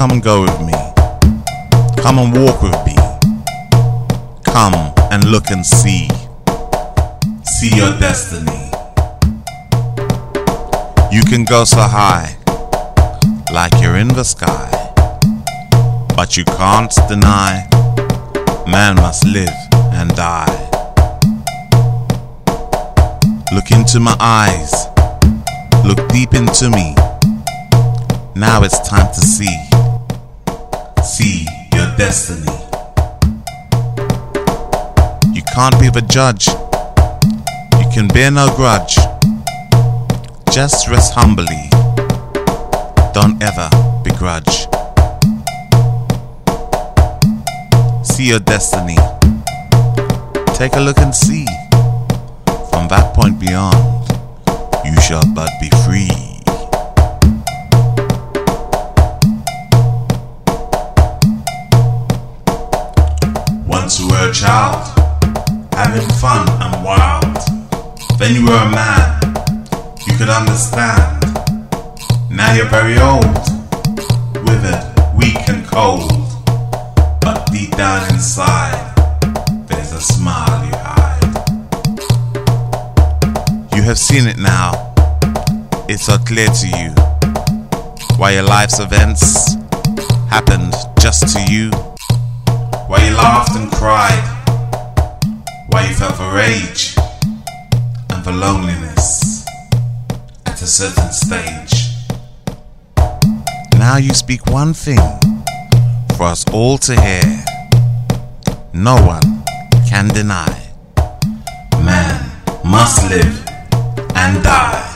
come and go with me. Come and walk with me. Come and look and see. See your destiny. You can go so high, like you're in the sky, but you can't deny man must live and die. Look into my eyes, look deep into me. Now it's time to see. See your destiny. You can't be the judge. You can bear no grudge. Just rest humbly. Don't ever begrudge. See your destiny. Take a look and see. From that point beyond, you shall but be free. Once you were a child, having fun and wild. Then you were a man, you could understand. Now you're very old, withered, weak and cold. But deep down inside, there's a smile you hide. You have seen it now, it's so clear to you, why your life's events happened just to you. Why you laughed and cried, why you felt the rage and the loneliness at a certain stage. Now you speak one thing for us all to hear. No one can deny. Man must live and die.